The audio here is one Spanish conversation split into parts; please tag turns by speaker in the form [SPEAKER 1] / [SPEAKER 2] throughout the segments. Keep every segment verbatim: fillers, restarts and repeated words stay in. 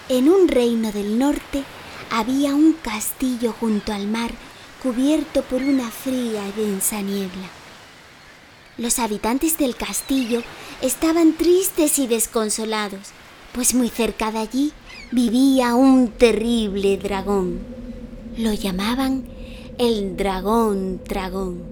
[SPEAKER 1] En un reino del norte había un castillo junto al mar cubierto por una fría y densa niebla. Los habitantes del castillo estaban tristes y desconsolados, pues muy cerca de allí vivía un terrible dragón. Lo llamaban el dragón tragón.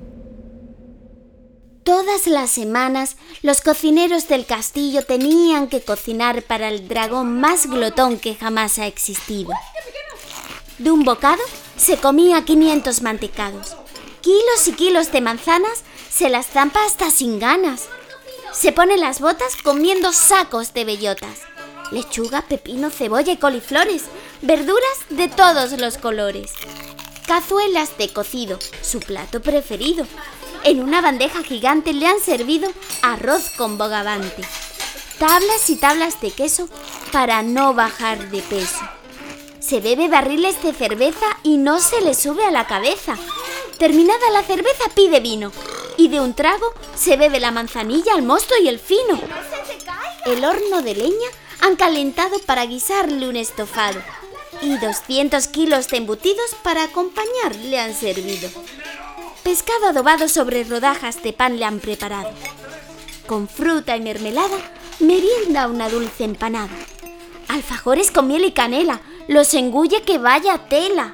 [SPEAKER 1] Todas las semanas los cocineros del castillo tenían que cocinar para el dragón más glotón que jamás ha existido. De un bocado se comía quinientos mantecados. Kilos y kilos de manzanas se las zampa hasta sin ganas. Se pone las botas comiendo sacos de bellotas. Lechuga, pepino, cebolla y coliflores. Verduras de todos los colores. Cazuelas de cocido, su plato preferido. En una bandeja gigante le han servido arroz con bogavante. Tablas y tablas de queso para no bajar de peso. Se bebe barriles de cerveza y no se le sube a la cabeza. Terminada la cerveza pide vino. Y de un trago se bebe la manzanilla, el mosto y el fino. El horno de leña han calentado para guisarle un estofado. Y doscientos kilos de embutidos para acompañar le han servido. Pescado adobado sobre rodajas de pan le han preparado. Con fruta y mermelada, merienda una dulce empanada. Alfajores con miel y canela, los engulle que vaya tela.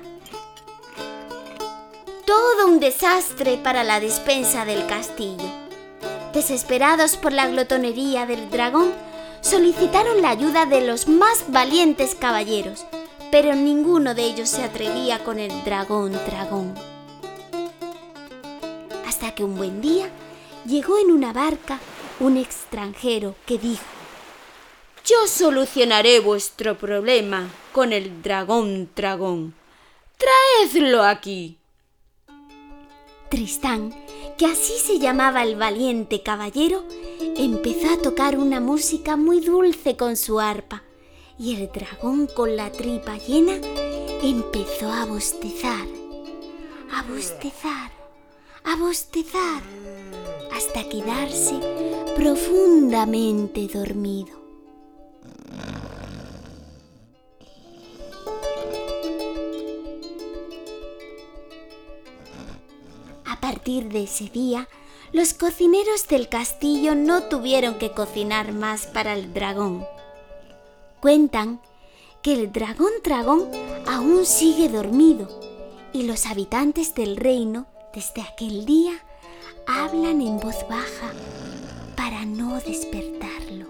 [SPEAKER 1] Todo un desastre para la despensa del castillo. Desesperados por la glotonería del dragón, solicitaron la ayuda de los más valientes caballeros, pero ninguno de ellos se atrevía con el dragón tragón. Hasta que un buen día llegó en una barca un extranjero que dijo: «Yo solucionaré vuestro problema con el dragón tragón. ¡Traedlo aquí!». Tristán, que así se llamaba el valiente caballero, empezó a tocar una música muy dulce con su arpa, y el dragón, con la tripa llena, empezó a bostezar, a bostezar, a bostezar, hasta quedarse profundamente dormido. A partir de ese día, los cocineros del castillo no tuvieron que cocinar más para el dragón. Cuentan que el dragón tragón aún sigue dormido y los habitantes del reino, desde aquel día, hablan en voz baja para no despertarlo.